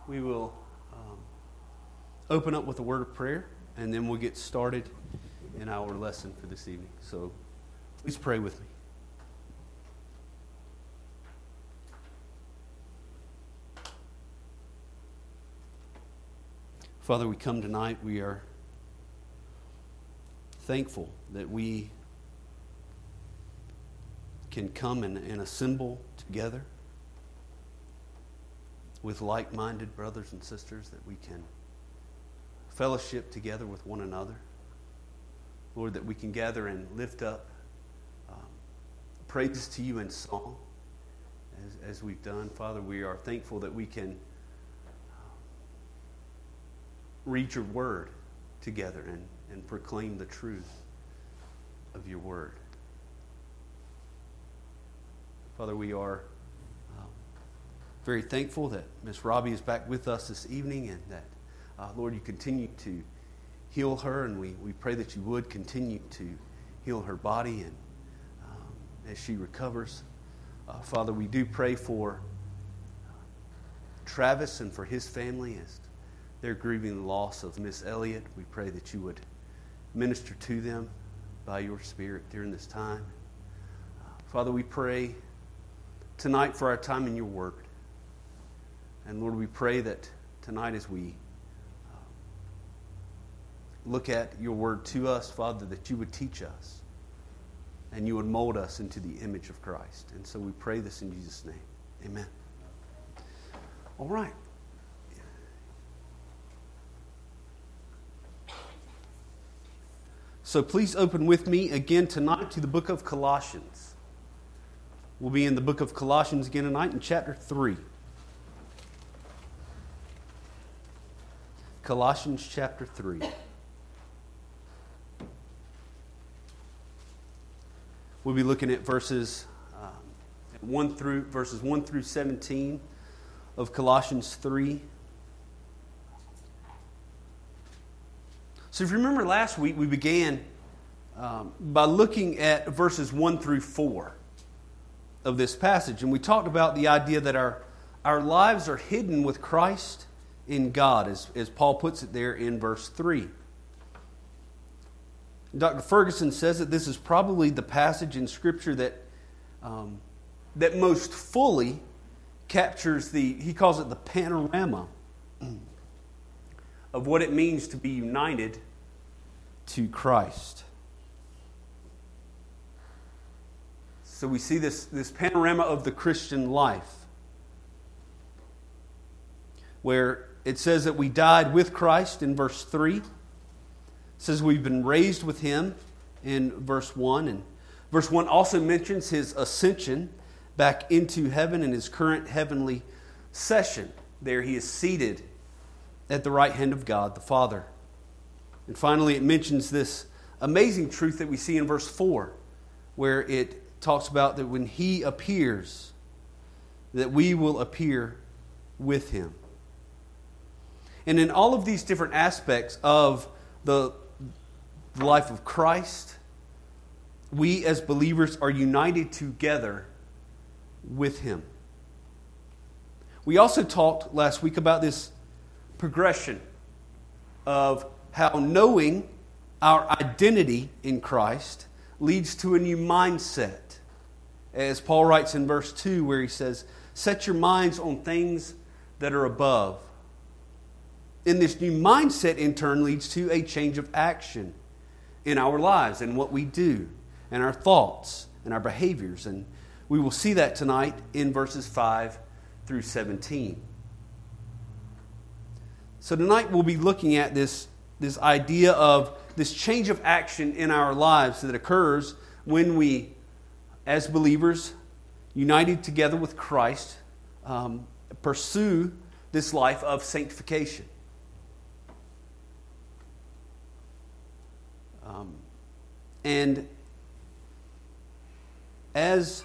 we will open up with a word of prayer, and then we'll get started in our lesson for this evening. So please pray with me. Father, we come tonight. We are thankful that we can come and assemble together with like-minded brothers and sisters, that we can fellowship together with one another. Lord, that we can gather and lift up praise to you in song as we've done. Father, we are thankful that we can read your word together and proclaim the truth of your word. Father, we are very thankful that Miss Robbie is back with us this evening, and that, Lord, you continue to heal her, and we pray that you would continue to heal her body and as she recovers. Father, we do pray for Travis and for his family as they're grieving the loss of Miss Elliott. We pray that you would minister to them by your Spirit during this time. Father, we pray tonight for our time in your word. And Lord, we pray that tonight as we look at your word to us, Father, that you would teach us and you would mold us into the image of Christ. And so we pray this in Jesus' name. Amen. All right. So please open with me again tonight to the book of Colossians. We'll be in the book of Colossians again tonight in chapter 3. Colossians chapter 3. We'll be looking at verses 1 through 17 of Colossians 3. So if you remember last week, we began by looking at verses 1 through 4 of this passage. And we talked about the idea that our lives are hidden with Christ in God, as Paul puts it there in verse 3. Dr. Ferguson says that this is probably the passage in Scripture that most fully captures he calls it the panorama of what it means to be united to Christ. So we see this panorama of the Christian life, where it says that we died with Christ in verse 3. It says we've been raised with him in verse 1. And verse 1 also mentions his ascension back into heaven in his current heavenly session. There he is seated at the right hand of God the Father. And finally it mentions this amazing truth that we see in verse 4, where it talks about that when he appears, that we will appear with him. And in all of these different aspects of the life of Christ, we as believers are united together with him. We also talked last week about this progression of how knowing our identity in Christ leads to a new mindset. As Paul writes in verse 2, where he says, "Set your minds on things that are above." And this new mindset in turn leads to a change of action in our lives and what we do and our thoughts and our behaviors. And we will see that tonight in verses 5 through 17. So tonight we'll be looking at this idea of this change of action in our lives that occurs when we, as believers, united together with Christ, pursue this life of sanctification. And as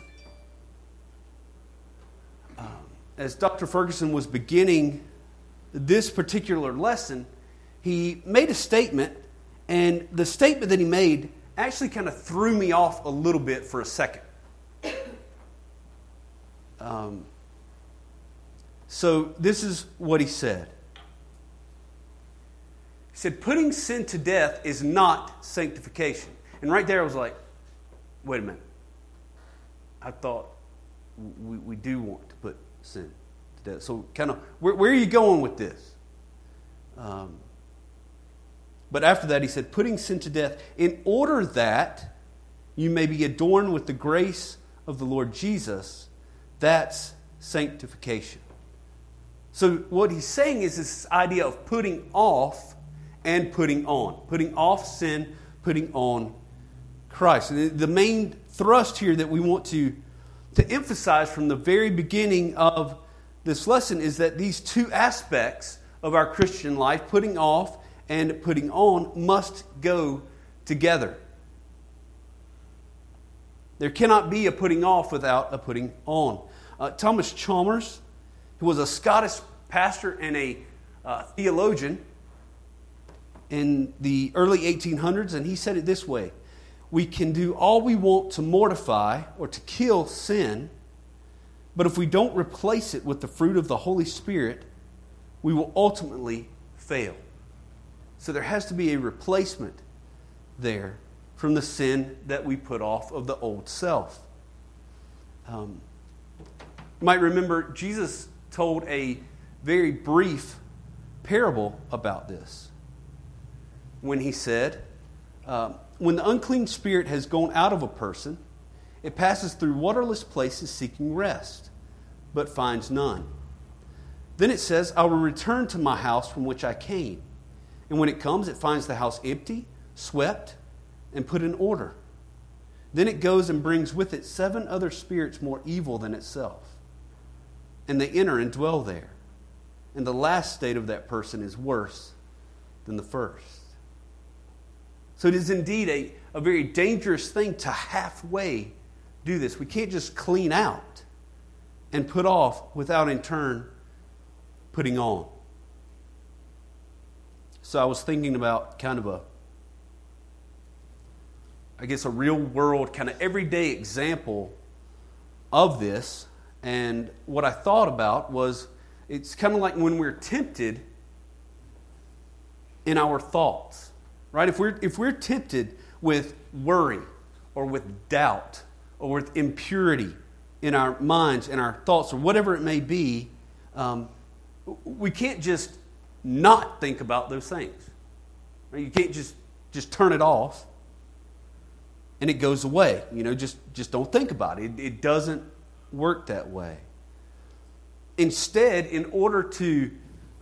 Dr. Ferguson was beginning this particular lesson, he made a statement, and the statement that he made actually kind of threw me off a little bit for a second. So this is what he said. He said, putting sin to death is not sanctification. And right there I was like, wait a minute. I thought we do want to put sin to death. So kind of, where are you going with this? But after that he said, putting sin to death in order that you may be adorned with the grace of the Lord Jesus. That's sanctification. So what he's saying is this idea of putting off and putting on. Putting off sin, putting on Christ. And the main thrust here that we want to emphasize from the very beginning of this lesson is that these two aspects of our Christian life, putting off and putting on, must go together. There cannot be a putting off without a putting on. Thomas Chalmers, who was a Scottish pastor and a theologian in the early 1800s, and he said it this way: we can do all we want to mortify or to kill sin, but if we don't replace it with the fruit of the Holy Spirit, we will ultimately fail. So there has to be a replacement there from the sin that we put off of the old self. You might remember Jesus told a very brief parable about this when he said, when the unclean spirit has gone out of a person, it passes through waterless places seeking rest, but finds none. Then it says, I will return to my house from which I came. And when it comes, it finds the house empty, swept, and put in order. Then it goes and brings with it 7 other spirits more evil than itself. And they enter and dwell there. And the last state of that person is worse than the first. So it is indeed a very dangerous thing to halfway do this. We can't just clean out and put off without in turn putting on. So I was thinking about kind of a real world, kind of everyday example of this. And what I thought about was, it's kind of like when we're tempted in our thoughts, right? If we're tempted with worry or with doubt or with impurity in our minds and our thoughts or whatever it may be, we can't just not think about those things. Right? You can't just turn it off and it goes away. Just don't think about it. It doesn't work that way. Instead, in order to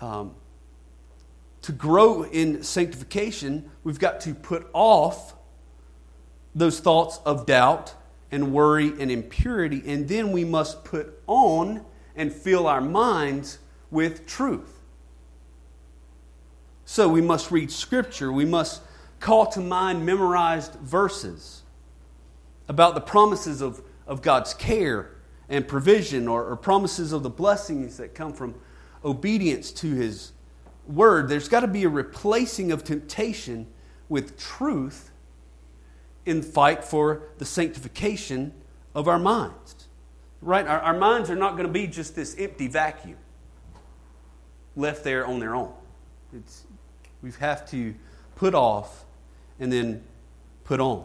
grow in sanctification, we've got to put off those thoughts of doubt and worry and impurity, and then we must put on and fill our minds with truth. So we must read Scripture. We must call to mind memorized verses about the promises of God's care and provision, or promises of the blessings that come from obedience to His Word. There's got to be a replacing of temptation with truth in fight for the sanctification of our minds. Right? Our minds are not going to be just this empty vacuum left there on their own. We have to put off and then put on.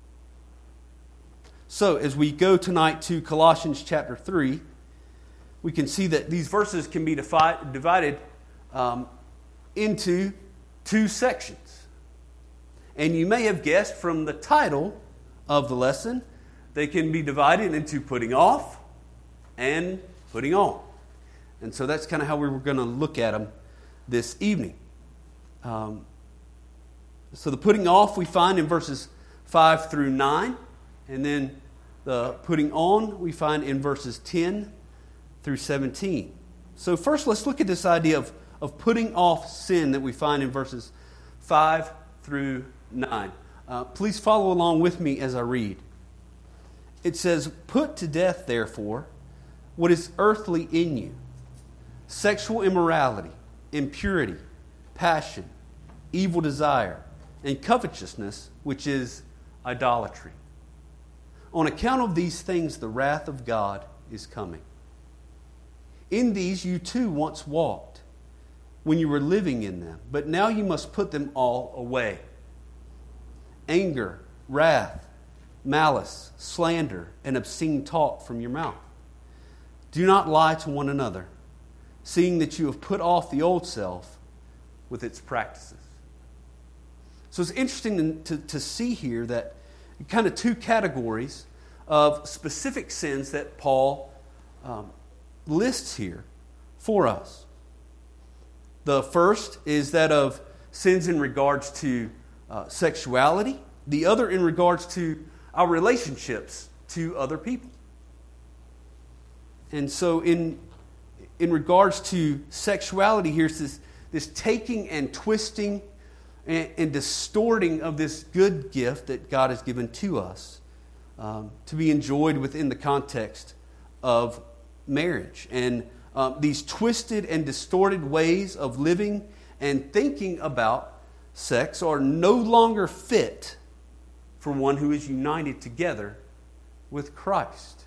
So as we go tonight to Colossians chapter 3, we can see that these verses can be divided into 2 sections. And you may have guessed from the title of the lesson, they can be divided into putting off and putting on. And so that's kind of how we were going to look at them this evening. So the putting off we find in verses 5 through 9, and then the putting on we find in verses 10 through 17. So first let's look at this idea of putting off sin that we find in verses 5 through 9. Please follow along with me as I read. It says, "Put to death, therefore, what is earthly in you: sexual immorality, impurity, passion, evil desire, and covetousness, which is idolatry. On account of these things, the wrath of God is coming. In these you too once walked when you were living in them, but now you must put them all away. Anger, wrath, malice, slander, and obscene talk from your mouth. Do not lie to one another, seeing that you have put off the old self with its practices. So it's interesting to see here that kind of two categories of specific sins that Paul lists here for us. The first is that of sins in regards to sexuality. The other in regards to our relationships to other people. And so in regards to sexuality, here's this taking and twisting and distorting of this good gift that God has given to us to be enjoyed within the context of marriage. And these twisted and distorted ways of living and thinking about sex are no longer fit for one who is united together with Christ.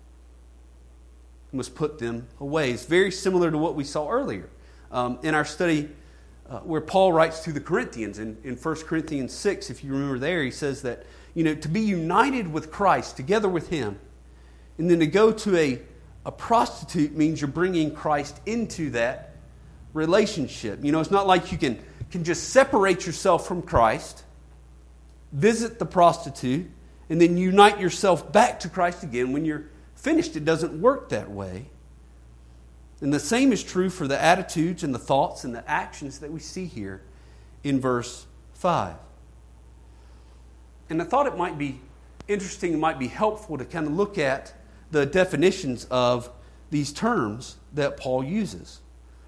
We must put them away. It's very similar to what we saw earlier in our study where Paul writes to the Corinthians in 1 Corinthians 6. If you remember there, he says that to be united with Christ, together with Him, and then to go to a prostitute means you're bringing Christ into that relationship. It's not like you can just separate yourself from Christ, visit the prostitute, and then unite yourself back to Christ again when you're finished. It doesn't work that way. And the same is true for the attitudes and the thoughts and the actions that we see here in verse 5. And I thought it might be interesting, it might be helpful to kind of look at the definitions of these terms that Paul uses.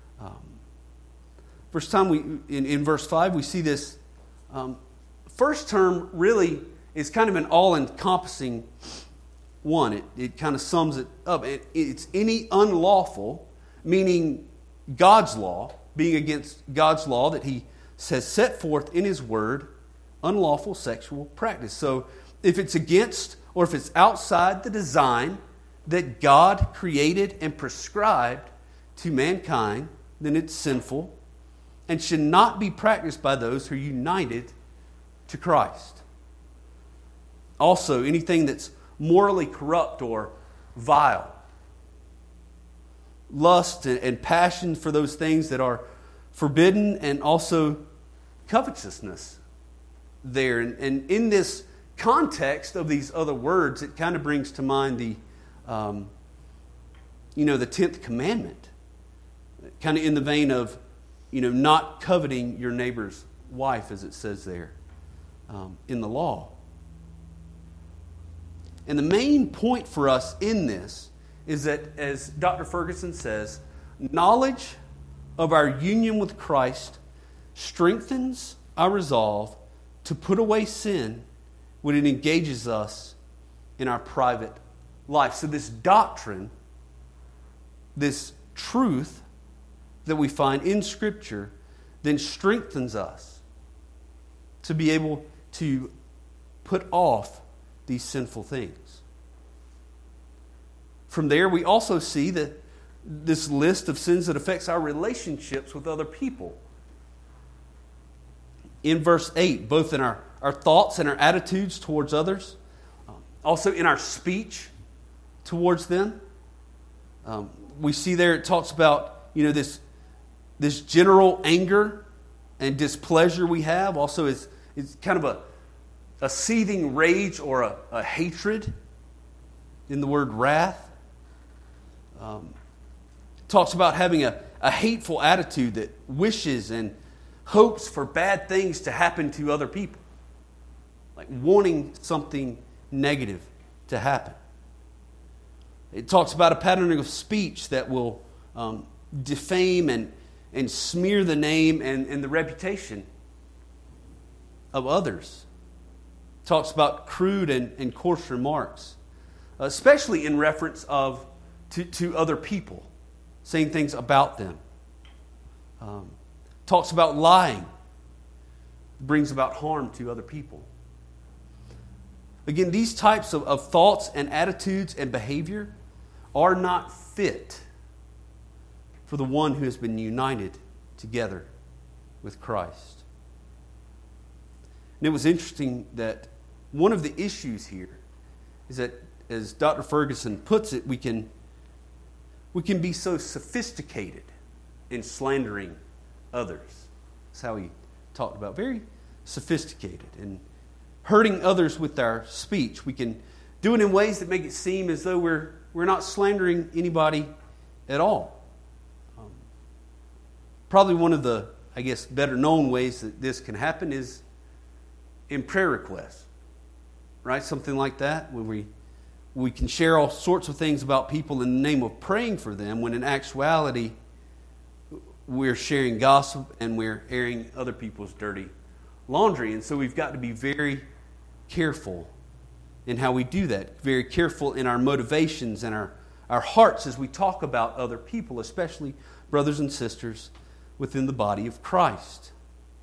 First time in verse 5, we see this first term really is kind of an all-encompassing one. It kind of sums it up. It's any unlawful, meaning God's law, being against God's law that He has set forth in His Word, unlawful sexual practice. So if it's against or if it's outside the design that God created and prescribed to mankind, then it's sinful and should not be practiced by those who are united to Christ. Also, anything that's morally corrupt or vile. Lust and passion for those things that are forbidden, and also covetousness there. And in this context of these other words, it kind of brings to mind the 10th commandment. Kind of in the vein of, not coveting your neighbor's wife, as it says there in the law. And the main point for us in this is that, as Dr. Ferguson says, knowledge of our union with Christ strengthens our resolve to put away sin when it engages us in our private life. So this doctrine, this truth that we find in Scripture, then strengthens us to be able to put off these sinful things. From there, we also see that this list of sins that affects our relationships with other people. In verse 8, both in our thoughts and our attitudes towards others, also in our speech towards them. We see there it talks about this general anger and displeasure we have. Also, it's kind of a seething rage or a hatred in the word wrath. Talks about having a hateful attitude that wishes and hopes for bad things to happen to other people. Like wanting something negative to happen. It talks about a pattern of speech that will defame and smear the name and the reputation of others. It talks about crude and coarse remarks, especially in reference to other people, saying things about them. Talks about lying, brings about harm to other people. Again, these types of thoughts and attitudes and behavior are not fit for the one who has been united together with Christ. And it was interesting that one of the issues here is that, as Dr. Ferguson puts it, we can be so sophisticated in slandering others. That's how he talked about. Very sophisticated and hurting others with our speech. We can do it in ways that make it seem as though we're not slandering anybody at all. Probably one of the, I guess, better known ways that this can happen is in prayer requests. Right? Something like that, where we can share all sorts of things about people in the name of praying for them, when in actuality we're sharing gossip and we're airing other people's dirty laundry. And so we've got to be very careful in how we do that, very careful in our motivations and our hearts as we talk about other people, especially brothers and sisters within the body of Christ.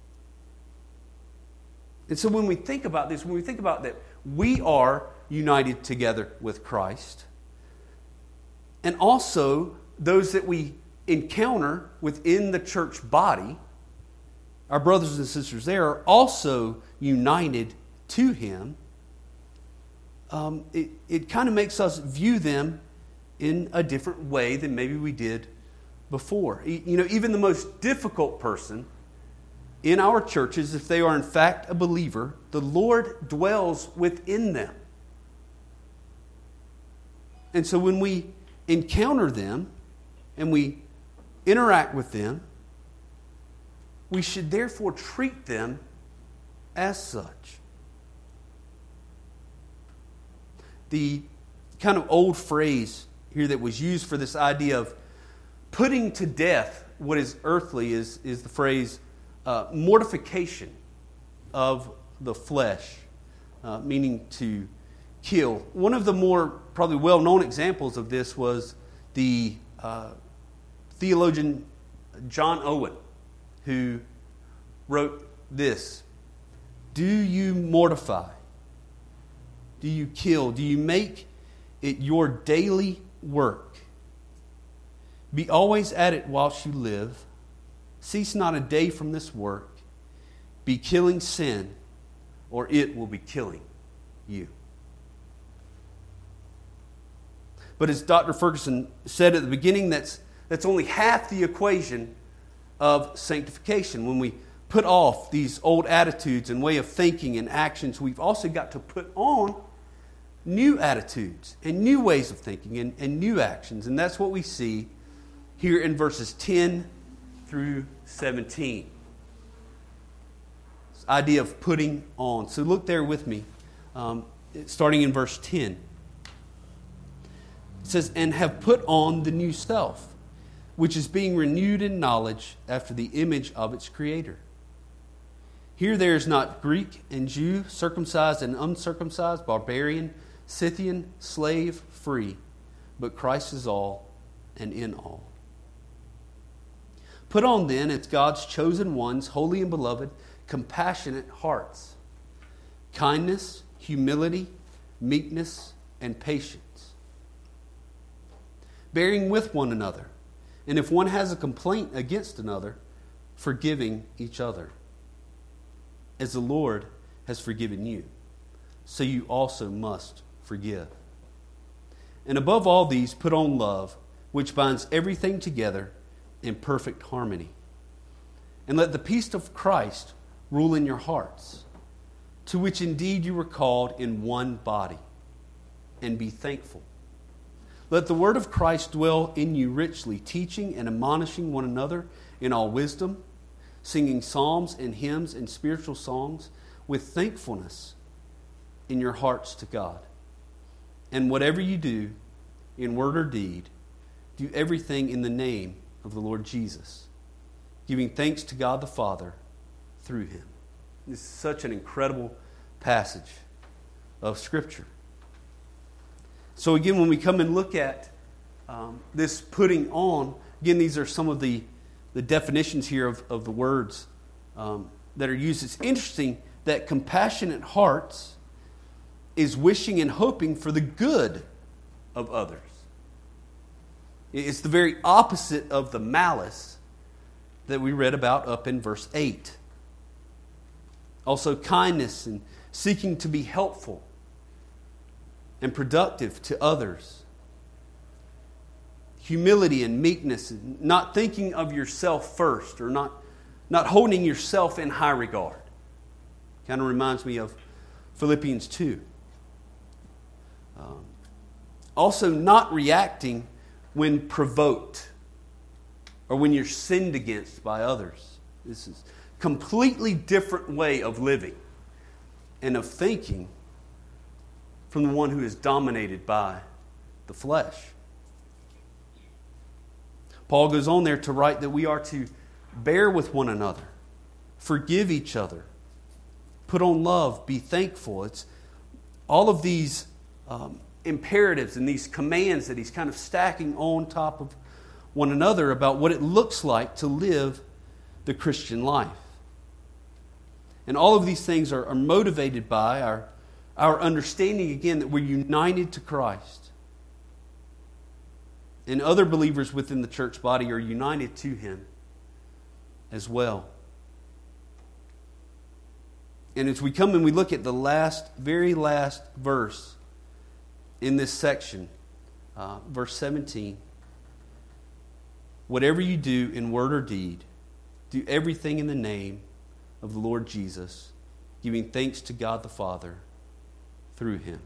And so when we think about this, when we think about that we are united together with Christ, and also those that we encounter within the church body, our brothers and sisters there are also united to Him, it kind of makes us view them in a different way than maybe we did before. Even the most difficult person in our churches, if they are in fact a believer, the Lord dwells within them. And so when we encounter them and we interact with them, we should therefore treat them as such. The kind of old phrase here that was used for this idea of putting to death what is earthly is the phrase mortification of the flesh, meaning to kill. One of the more probably well-known examples of this was the theologian John Owen, who wrote this: "Do you mortify? Do you kill? Do you make it your daily work? Be always at it whilst you live. Cease not a day from this work. Be killing sin, or it will be killing you." But as Dr. Ferguson said at the beginning, that's only half the equation of sanctification. When we put off these old attitudes and way of thinking and actions, we've also got to put on new attitudes and new ways of thinking and new actions. And that's what we see here in verses 10 through 17. This idea of putting on. So look there with me, starting in verse 10. It says, "And have put on the new self, which is being renewed in knowledge after the image of its Creator. Here there is not Greek and Jew, circumcised and uncircumcised, barbarian, Scythian, slave, free, but Christ is all and in all. Put on then, as God's chosen ones, holy and beloved, compassionate hearts, kindness, humility, meekness, and patience, bearing with one another, and if one has a complaint against another, forgiving each other. As the Lord has forgiven you, so you also must forgive. And above all these, put on love, which binds everything together in perfect harmony. And let the peace of Christ rule in your hearts, to which indeed you were called in one body, and be thankful. Let the word of Christ dwell in you richly, teaching and admonishing one another in all wisdom, singing psalms and hymns and spiritual songs with thankfulness in your hearts to God. And whatever you do, in word or deed, do everything in the name of the Lord Jesus, giving thanks to God the Father through Him." This is such an incredible passage of Scripture. So again, when we come and look at this putting on, again, these are some of the definitions here of the words that are used. It's interesting that compassionate hearts is wishing and hoping for the good of others. It's the very opposite of the malice that we read about up in verse 8. Also kindness and seeking to be helpful and productive to others. Humility and meekness, and not thinking of yourself first, or not holding yourself in high regard. Kind of reminds me of Philippians 2. Also not reacting when provoked or when you're sinned against by others. This is a completely different way of living and of thinking from the one who is dominated by the flesh. Paul goes on there to write that we are to bear with one another, forgive each other, put on love, be thankful. It's all of these imperatives and these commands that he's kind of stacking on top of one another about what it looks like to live the Christian life. And all of these things are motivated by our understanding, again, that we're united to Christ. And other believers within the church body are united to Him as well. And as we come and we look at the very last verse in this section, verse 17, whatever you do in word or deed, do everything in the name of the Lord Jesus, giving thanks to God the Father through Him.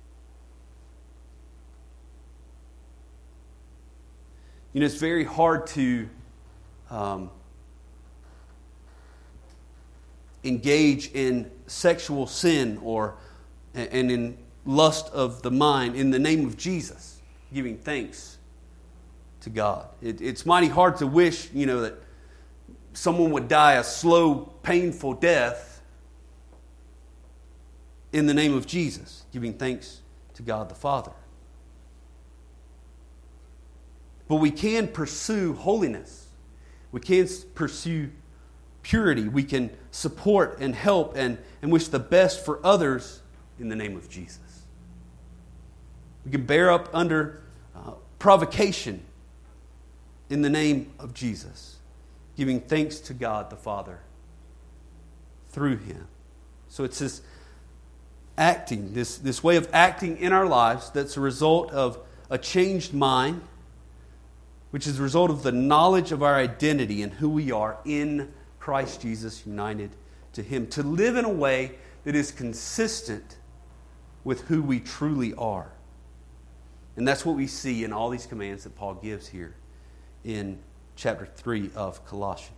You know, it's very hard to engage in sexual sin and in lust of the mind in the name of Jesus, giving thanks to God. It's mighty hard to wish, that someone would die a slow, painful death in the name of Jesus, giving thanks to God the Father. But we can pursue holiness. We can pursue purity. We can support and help and wish the best for others in the name of Jesus. We can bear up under provocation in the name of Jesus, giving thanks to God the Father through Him. So it's this acting, this way of acting in our lives that's a result of a changed mind, which is a result of the knowledge of our identity and who we are in Christ Jesus, united to Him. To live in a way that is consistent with who we truly are. And that's what we see in all these commands that Paul gives here in chapter 3 of Colossians.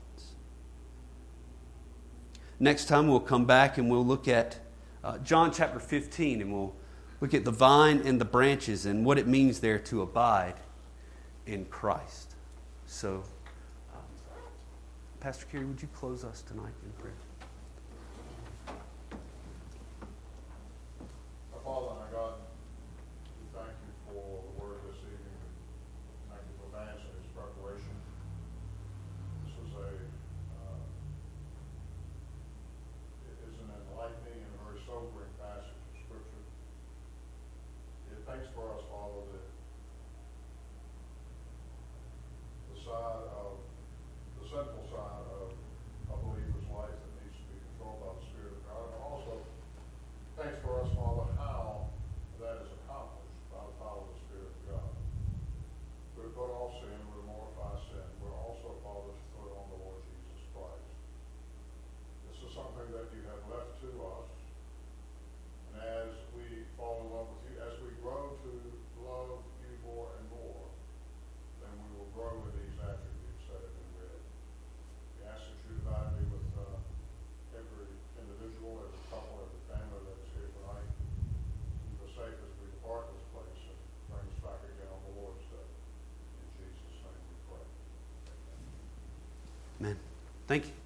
Next time we'll come back and we'll look at John chapter 15, and we'll look at the vine and the branches and what it means there to abide in Christ. So, Pastor Kerry, would you close us tonight in prayer? Our Father and our God, we thank you for the word this evening. Thank you for Vance and his preparation. This was is an enlightening and very sobering passage of Scripture. It paints for us, Father, that the sinful side of a believer's life that needs to be controlled by the Spirit of God. And also thanks for us, Father, how that is accomplished by the power of the Spirit of God. We're put off sin, we're mortify sin. We're also, Father, to put on the Lord Jesus Christ. This is something that you have left to us. And as we fall in love with you, as we grow to love you more and more, then we will grow in these attributes that have been read. We ask that you divide me with every individual, every couple, every family that is here tonight. Keep us safe as we depart this place and bring us back again on the Lord's Day. In Jesus' name we pray. Amen. Thank you.